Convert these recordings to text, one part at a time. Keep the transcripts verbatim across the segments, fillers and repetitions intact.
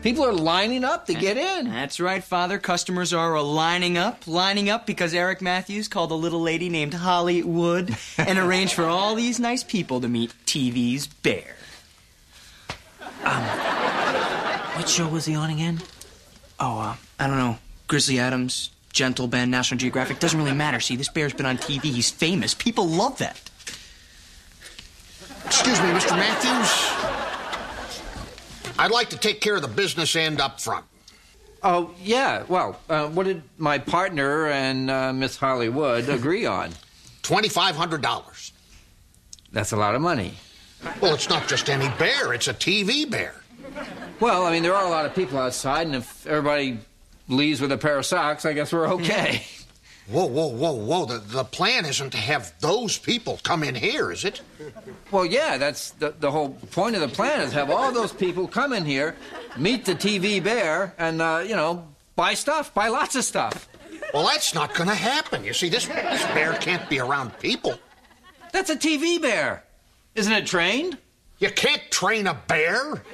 People are lining up to get in. That's right, Father. Customers are lining up, lining up because Eric Matthews called a little lady named Holly Wood and arranged for all these nice people to meet T V's bear. Um, what show was he on again? Oh, uh, I don't know. Grizzly Adams, Gentle Ben, National Geographic. Doesn't really matter. See, this bear's been on T V. He's famous. People love that. Excuse me, Mister Matthews. I'd like to take care of the business end up front. Oh, yeah. Well, uh, what did my partner and uh, Miss Hollywood agree on? twenty-five hundred dollars. That's a lot of money. Well, it's not just any bear. It's a T V bear. Well, I mean, there are a lot of people outside, and if everybody leaves with a pair of socks, I guess we're okay. Whoa, whoa, whoa, whoa. The, the plan isn't to have those people come in here, is it? Well, yeah, that's the, the whole point of the plan is have all those people come in here, meet the T V bear, and, uh, you know, buy stuff, buy lots of stuff. Well, that's not going to happen. You see, this, this bear can't be around people. That's a T V bear. Isn't it trained? You can't train a bear.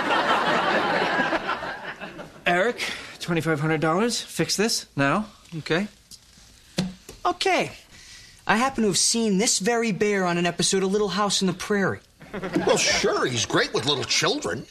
Eric, twenty-five hundred dollars. Fix this now. Okay. Okay. I happen to have seen this very bear on an episode of Little House on the Prairie. Well, sure, he's great with little children.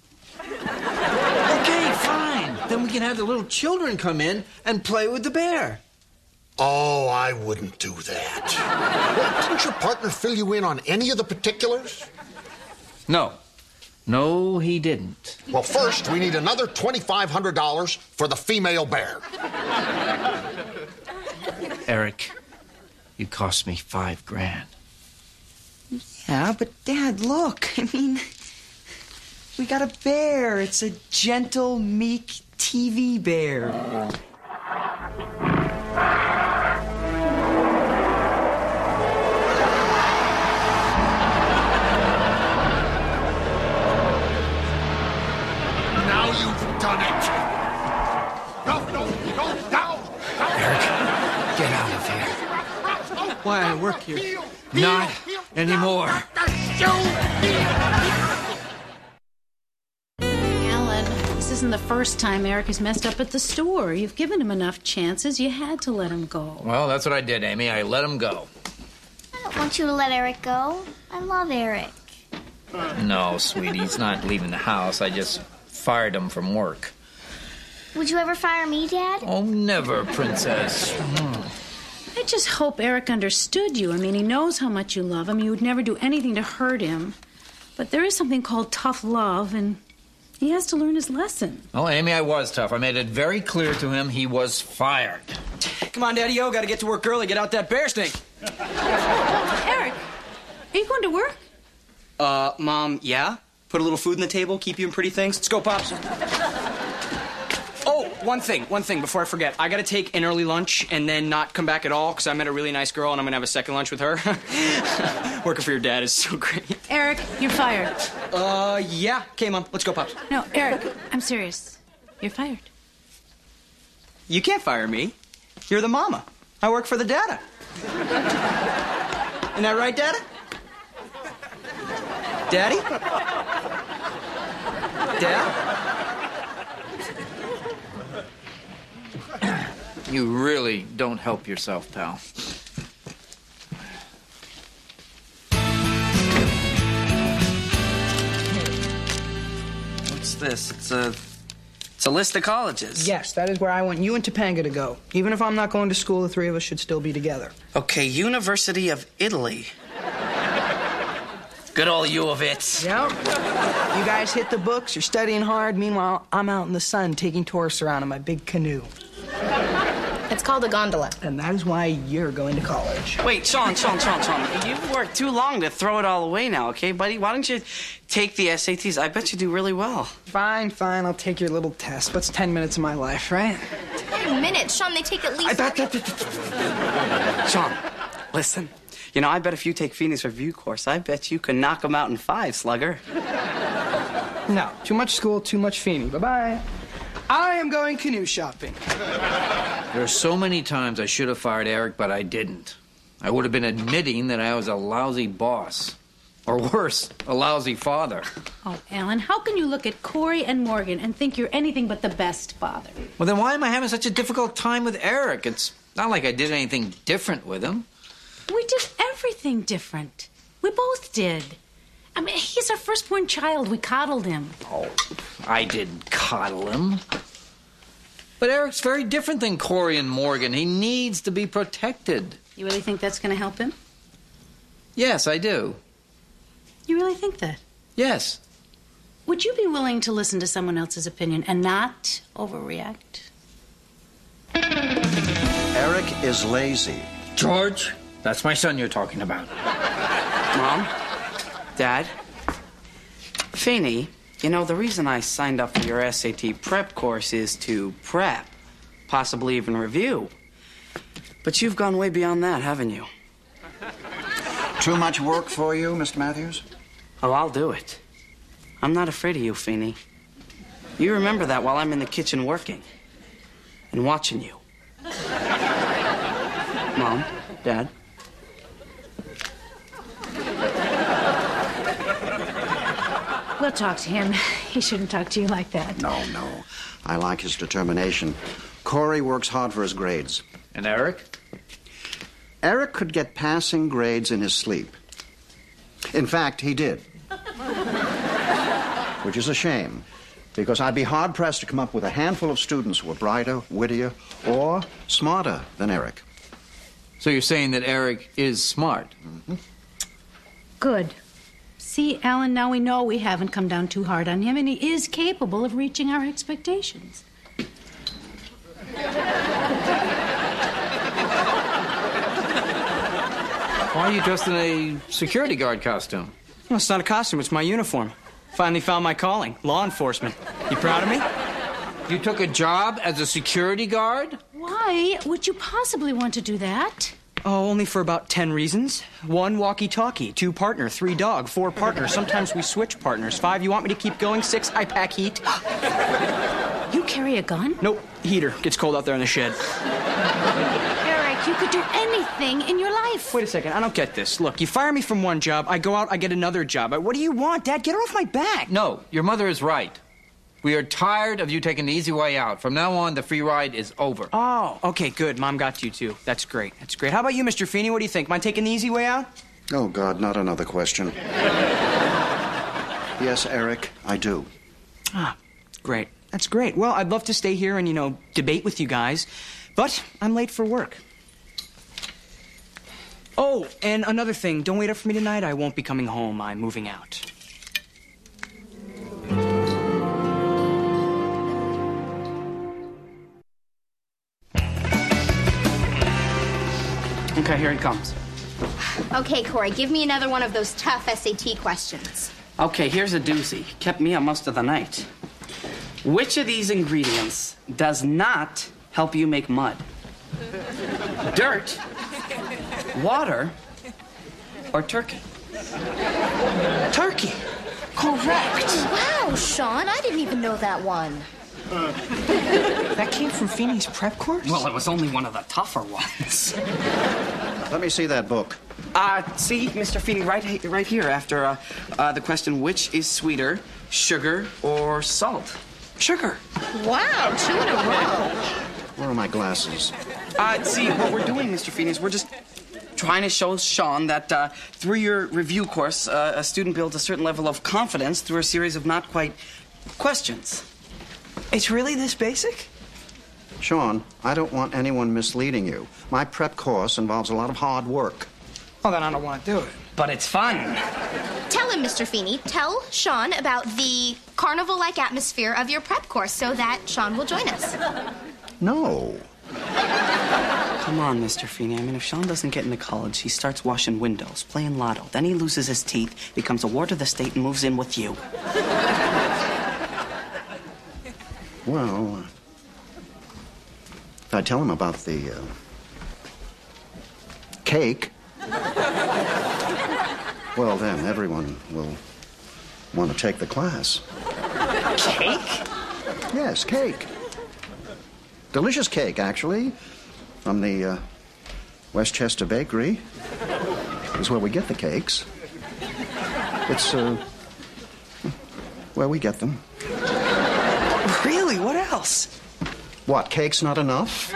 Okay, fine. Then we can have the little children come in and play with the bear. Oh, I wouldn't do that. Well, didn't your partner fill you in on any of the particulars? No. No, he didn't. Well, first, we need another twenty-five hundred dollars for the female bear. Eric, you cost me five grand. Yeah, but Dad, look. I mean, we got a bear. It's a gentle, meek T V bear. Now you've done it. No, no, no, down. Eric, get out of here. Why, I work here. Not anymore. Alan, this isn't the first time Eric has messed up at the store. You've given him enough chances. You had to let him go. Well, that's what I did, Amy. I let him go. I don't want you to let Eric go. I love Eric. No, sweetie, he's not leaving the house. I just fired him from work. Would you ever fire me, Dad? Oh, never, princess. Mm. I just hope Eric understood you. I mean, he knows how much you love him. You would never do anything to hurt him. But there is something called tough love, and he has to learn his lesson. Oh, Amy, I was tough. I made it very clear to him he was fired. Come on, Daddy-O. Got to get to work early. Get out that bear stink. Eric, are you going to work? Uh, Mom, yeah? Put a little food on the table, keep you in pretty things. Let's go, Pops. Oh, one thing, one thing before I forget. I gotta take an early lunch and then not come back at all because I met a really nice girl and I'm gonna have a second lunch with her. Working for your dad is so great. Eric, you're fired. Uh, yeah. Okay, Mom, let's go, Pops. No, Eric, I'm serious. You're fired. You can't fire me. You're the mama. I work for the dada. Isn't that right, Dada? Daddy? Dad? You really don't help yourself, pal. What's this? It's a... It's a list of colleges. Yes, that is where I want you and Topanga to go. Even if I'm not going to school, the three of us should still be together. Okay, University of Italy. Good old U of It. Yep. You guys hit the books, you're studying hard. Meanwhile, I'm out in the sun taking tourists around in my big canoe. It's called a gondola. And that is why you're going to college. Wait, Sean, Sean, Sean, Sean. You've worked too long to throw it all away now, okay, buddy? Why don't you take the S A Ts? I bet you do really well. Fine, fine. I'll take your little test. What's ten minutes of my life, right? Ten minutes? Sean, they take at least... I bet that... Sean, listen. You know, I bet if you take Feeney's review course, I bet you can knock him out in five, slugger. No, too much school, too much Feeney. Bye-bye. I am going canoe shopping. There are so many times I should have fired Eric, but I didn't. I would have been admitting that I was a lousy boss. Or worse, a lousy father. Oh, Alan, how can you look at Corey and Morgan and think you're anything but the best father? Well, then why am I having such a difficult time with Eric? It's not like I did anything different with him. We did everything different. We both did. I mean, he's our firstborn child. We coddled him. Oh, I didn't coddle him. But Eric's very different than Corey and Morgan. He needs to be protected. You really think that's going to help him? Yes, I do. You really think that? Yes. Would you be willing to listen to someone else's opinion and not overreact? Eric is lazy. George, that's my son you're talking about. Mom? Dad? Feeney, you know, the reason I signed up for your S A T prep course is to prep, possibly even review. But you've gone way beyond that, haven't you? Too much work for you, Mister Matthews? Oh, I'll do it. I'm not afraid of you, Feeney. You remember that while I'm in the kitchen working and watching you. Mom, Dad. We'll talk to him. He shouldn't talk to you like that. No, no. I like his determination. Corey works hard for his grades. And Eric? Eric could get passing grades in his sleep. In fact, he did. Which is a shame, because I'd be hard-pressed to come up with a handful of students who are brighter, wittier, or smarter than Eric. So you're saying that Eric is smart? Mm-hmm. Good. See, Alan, now we know we haven't come down too hard on him, and he is capable of reaching our expectations. Why are you dressed in a security guard costume? Well, it's not a costume, it's my uniform. Finally found my calling, law enforcement. You proud of me? You took a job as a security guard? Why would you possibly want to do that? Oh, only for about ten reasons. One, walkie-talkie. Two, partner. Three, dog. Four, partner. Sometimes we switch partners. Five, you want me to keep going? Six, I pack heat. You carry a gun? Nope. Heater. Gets cold out there in the shed. Eric, you could do anything in your life. Wait a second. I don't get this. Look, you fire me from one job, I go out, I get another job. What do you want, Dad? Get her off my back. No, your mother is right. We are tired of you taking the easy way out. From now on, the free ride is over. Oh, okay, good. Mom got you, too. That's great. That's great. How about you, Mister Feeney? What do you think? Mind taking the easy way out? Oh, God, not another question. Yes, Eric, I do. Ah, great. That's great. Well, I'd love to stay here and, you know, debate with you guys, but I'm late for work. Oh, and another thing. Don't wait up for me tonight. I won't be coming home. I'm moving out. Okay, here he comes. Okay, Corey, give me another one of those tough S A T questions. Okay, here's a doozy. Kept me up most of the night. Which of these ingredients does not help you make mud? Dirt, water, or turkey? Turkey. Correct. Wow, Sean, I didn't even know that one. That came from Feeney's prep course? Well, it was only one of the tougher ones. Let me see that book. Uh, see, Mister Feeney, right, he- right here after uh, uh, the question, which is sweeter, sugar or salt? Sugar. Wow, two in a row. Where are my glasses? Uh, see, what we're doing, Mister Feeney, is we're just trying to show Sean that uh, through your review course, uh, a student builds a certain level of confidence through a series of not quite questions. It's really this basic? Sean, I don't want anyone misleading you. My prep course involves a lot of hard work. Well, then I don't want to do it. But it's fun. Tell him, Mister Feeney, tell Sean about the carnival-like atmosphere of your prep course so that Sean will join us. No. Come on, Mister Feeney. I mean, if Sean doesn't get into college, he starts washing windows, playing lotto. Then he loses his teeth, becomes a ward of the state, and moves in with you. Well, uh, if I tell him about the uh, cake, well, then everyone will want to take the class. Cake? Yes, cake. Delicious cake, actually, from the uh, Westchester Bakery. Is where we get the cakes. It's, uh, well, we get them. Really? What else? What, cake's not enough?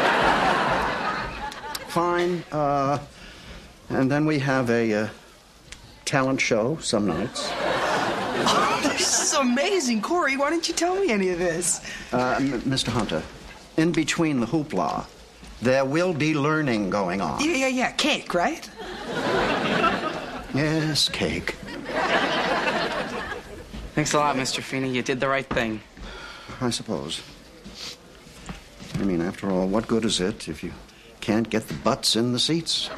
Fine. Uh, and then we have a uh, talent show some nights. Oh, this is amazing. Corey, why didn't you tell me any of this? Uh, M- Mister Hunter, in between the hoopla, there will be learning going on. Yeah, yeah, yeah. Cake, right? Yes, cake. Thanks a lot, Mister Feeney. You did the right thing. I suppose. I mean, after all, what good is it if you can't get the butts in the seats?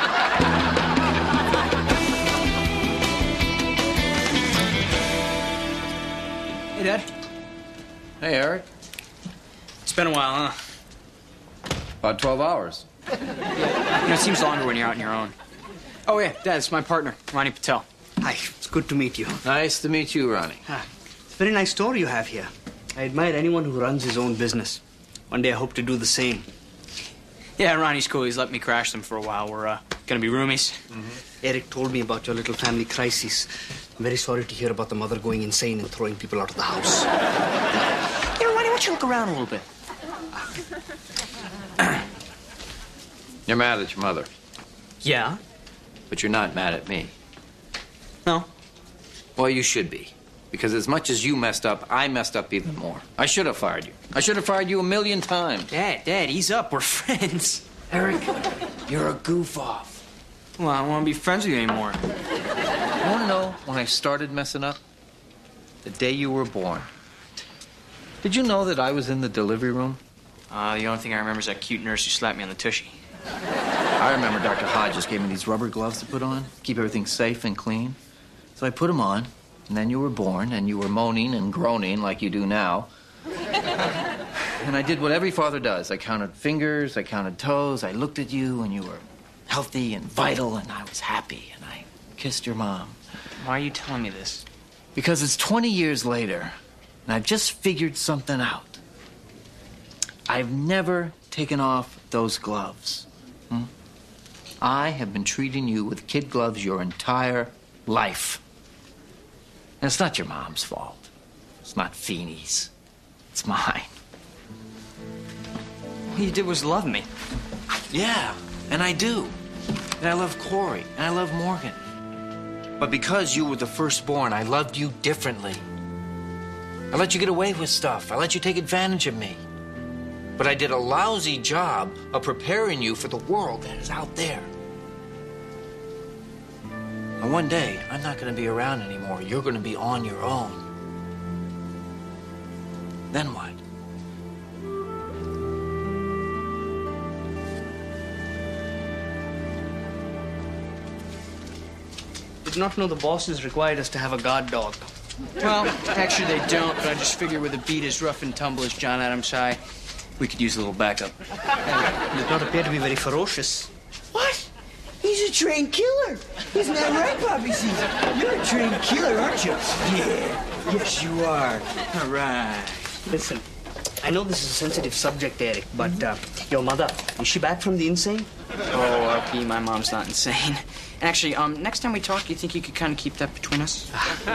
Hey, Dad. Hey, Eric. It's been a while, huh? About twelve hours. You know, it seems longer when you're out on your own. Oh, yeah, Dad, it's my partner, Ronnie Patel. Hi, it's good to meet you. Nice to meet you, Ronnie. Ah, it's a very nice store you have here. I admire anyone who runs his own business. One day I hope to do the same. Yeah, Ronnie's cool. He's let me crash them for a while. We're uh, gonna be roomies. Mm-hmm. Eric told me about your little family crisis. I'm very sorry to hear about the mother going insane and throwing people out of the house. Yeah, Ronnie, why don't you look around a little bit? You're mad at your mother, Yeah? but you're not mad at me. No? Well, you should be. Because as much as you messed up, I messed up even more. I should have fired you. I should have fired you a million times. Dad, Dad, ease up. We're friends. Eric, you're a goof-off. Well, I don't want to be friends with you anymore. You want to know when I started messing up? The day you were born. Did you know that I was in the delivery room? Uh, the only thing I remember is that cute nurse who slapped me on the tushy. I remember Doctor Hodges gave me these rubber gloves to put on, keep everything safe and clean. So I put them on, and then you were born, and you were moaning and groaning like you do now. And I did what every father does. I counted fingers, I counted toes, I looked at you, and you were healthy and vital, and I was happy, and I kissed your mom. Why are you telling me this? Because it's twenty years later, and I've just figured something out. I've never taken off those gloves. Hmm? I have been treating you with kid gloves your entire life. And it's not your mom's fault. It's not Feeney's. It's mine. All you did was love me. Yeah, and I do. And I love Corey, and I love Morgan. But because you were the firstborn, I loved you differently. I let you get away with stuff. I let you take advantage of me. But I did a lousy job of preparing you for the world that is out there. And one day, I'm not going to be around anymore. You're going to be on your own. Then what? Did not know the bosses required us to have a guard dog. Well, actually they don't, but I just figure with a beat as rough and tumble as John Adams High, we could use a little backup. He does not appear to be very ferocious. What? He's a trained killer. Isn't that right, Poppy C? You're a trained killer, aren't you? Yeah. Yes, you are. All right. Listen, I know this is a sensitive subject, Eric, but uh, your mother, is she back from the insane? Oh, R P, my mom's not insane. Actually, um, next time we talk, do you think you could kind of keep that between us?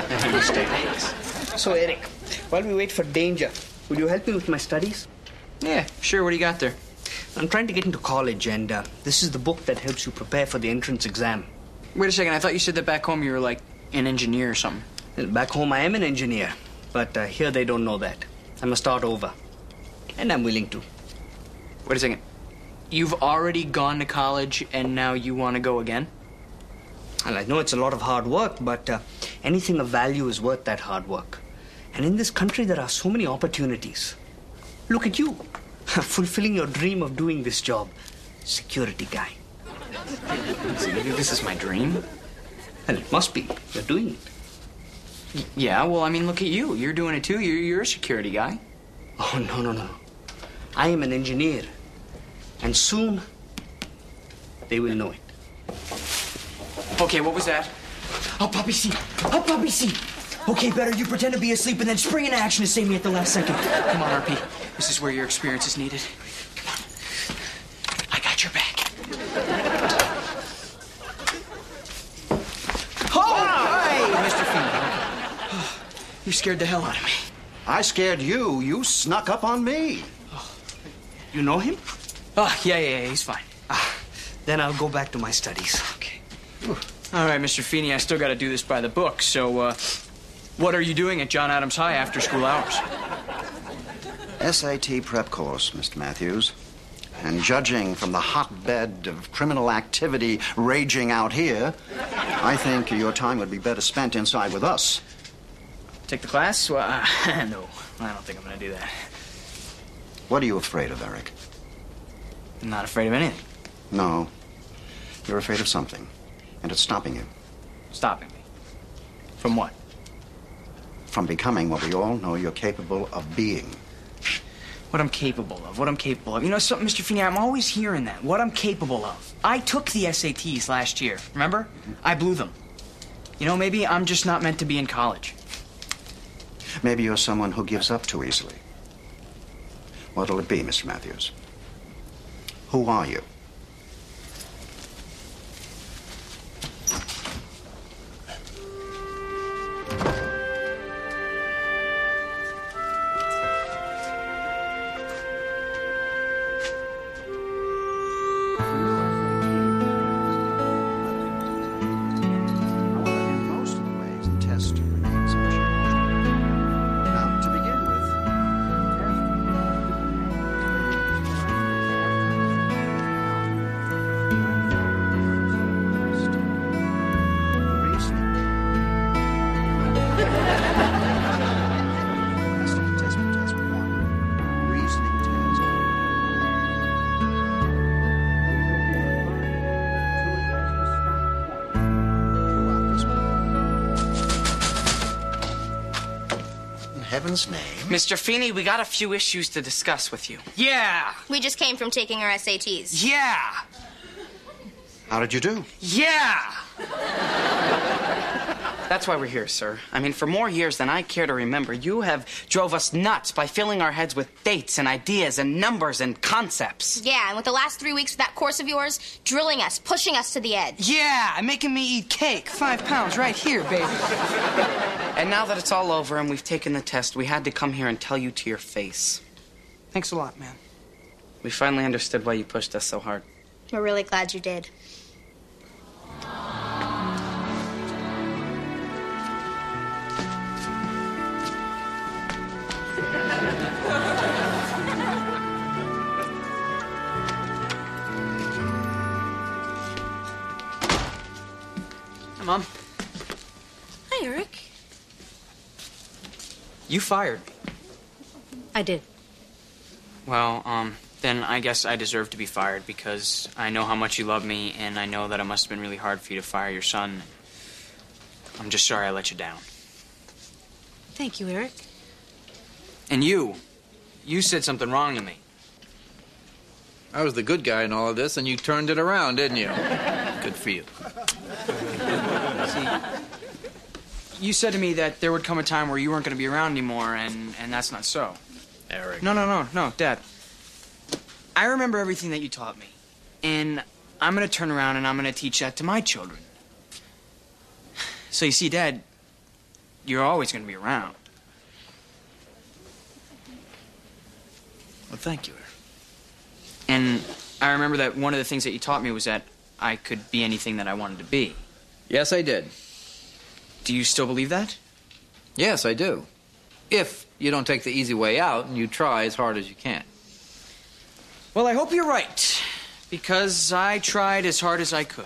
So, Eric, while we wait for danger, will you help me with my studies? Yeah, sure. What do you got there? I'm trying to get into college, and uh, this is the book that helps you prepare for the entrance exam. Wait a second. I thought you said that back home you were like an engineer or something. Well, back home, I am an engineer, but uh, here they don't know that. I must start over, and I'm willing to. Wait a second. You've already gone to college, and now you want to go again? Well, I know it's a lot of hard work, but uh, anything of value is worth that hard work. And in this country, there are so many opportunities. Look at you, fulfilling your dream of doing this job. Security guy. So you think this is my dream? And it must be. You're doing it. Y- yeah, well, I mean, look at you. You're doing it too. You're, you're a security guy. Oh, no, no, no. I am an engineer. And soon, they will know it. Okay, what was that? Oh, Poppy C. Oh, Poppy C. Okay, better you pretend to be asleep and then spring into action to save me at the last second. Come on, R P. This is where your experience is needed. Come on. I got your back. Oh, hi! You scared the hell out of me. I scared you. You snuck up on me. You know him? Oh, yeah, yeah, yeah, he's fine. Ah, then I'll go back to my studies. Okay. All right, Mister Feeney, I still got to do this by the book. So, uh, what are you doing at John Adams High after school hours? S A T prep course, Mister Matthews. And judging from the hotbed of criminal activity raging out here, I think your time would be better spent inside with us. Take the class? Well, uh, no, I don't think I'm going to do that. What are you afraid of, Eric? I'm not afraid of anything. No. You're afraid of something. And it's stopping you. Stopping me? From what? From becoming what we all know you're capable of being. What I'm capable of, what I'm capable of. You know something, Mister Feeney, I'm always hearing that. What I'm capable of. I took the S A Ts last year, remember? I blew them. You know, maybe I'm just not meant to be in college. Maybe you're someone who gives up too easily. What'll it be, Mister Matthews? Who are you? Heaven's name. Mister Feeney, we got a few issues to discuss with you. Yeah! We just came from taking our S A Ts. Yeah! How did you do? Yeah! That's why we're here, sir. I mean, for more years than I care to remember, you have drove us nuts by filling our heads with dates and ideas and numbers and concepts. Yeah, and with the last three weeks of that course of yours, drilling us, pushing us to the edge. Yeah, and making me eat cake. Five pounds right here, baby. And now that it's all over and we've taken the test, we had to come here and tell you to your face. Thanks a lot, man. We finally understood why you pushed us so hard. We're really glad you did. Hi, Mom. Hi, Eric. You fired me. I did. Well, um, then I guess I deserve to be fired because I know how much you love me, and I know that it must have been really hard for you to fire your son. I'm just sorry I let you down. Thank you, Eric. And you, you said something wrong to me. I was the good guy in all of this, and you turned it around, didn't you? Good for you. See, you said to me that there would come a time where you weren't going to be around anymore, and, and that's not so. Eric. No, no, no, no, Dad. I remember everything that you taught me, and I'm going to turn around and I'm going to teach that to my children. So you see, Dad, you're always going to be around. Well, thank you, Eric. And I remember that one of the things that you taught me was that I could be anything that I wanted to be. Yes, I did. Do you still believe that? Yes, I do. If you don't take the easy way out and you try as hard as you can. Well, I hope you're right, because I tried as hard as I could.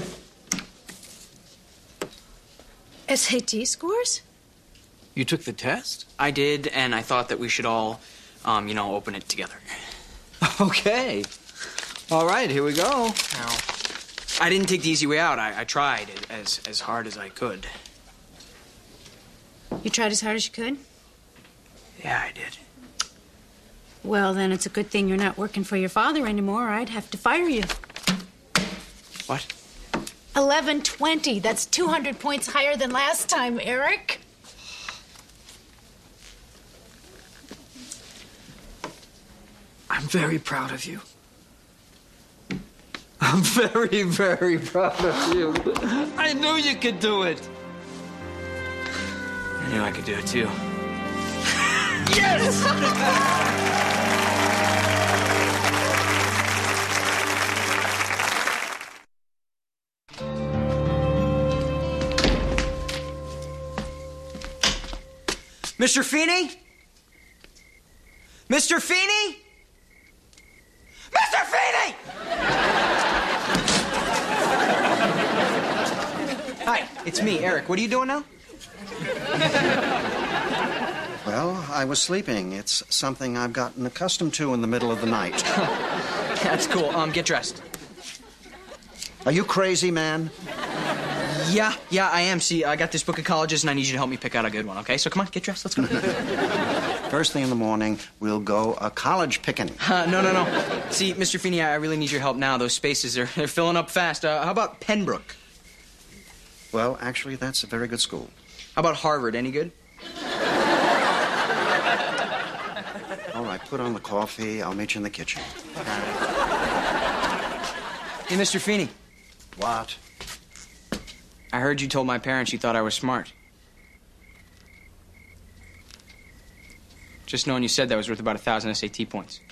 S A T scores? You took the test? I did, and I thought that we should all, um, you know, open it together. Okay. All right, here we go. Now, I didn't take the easy way out. I, I tried as, as hard as I could. You tried as hard as you could? Yeah, I did. Well, then it's a good thing you're not working for your father anymore, or I'd have to fire you. What? eleven twenty. That's two hundred points higher than last time, Eric. I'm very proud of you. I'm very, very proud of you. I knew you could do it. I knew I could do it, too. Yes! Mister Feeney? Mister Feeney? Mister Feeney! Hi, it's me, Eric. What are you doing now? Well, I was sleeping. It's something I've gotten accustomed to in the middle of the night. That's cool. Um, get dressed. Are you crazy, man? Yeah, yeah, I am. See, I got this book of colleges, and I need you to help me pick out a good one, okay? So come on, get dressed. Let's go. First thing in the morning, we'll go a college picking. Uh, no, no, no. See, Mister Feeney, I really need your help now. Those spaces, are they're filling up fast. Uh, how about Pembroke? Well, actually, that's a very good school. How about Harvard? Any good? All right, put on the coffee. I'll meet you in the kitchen. Hey, Mister Feeney. What? I heard you told my parents you thought I was smart. Just knowing you said that was worth about a thousand S A T points.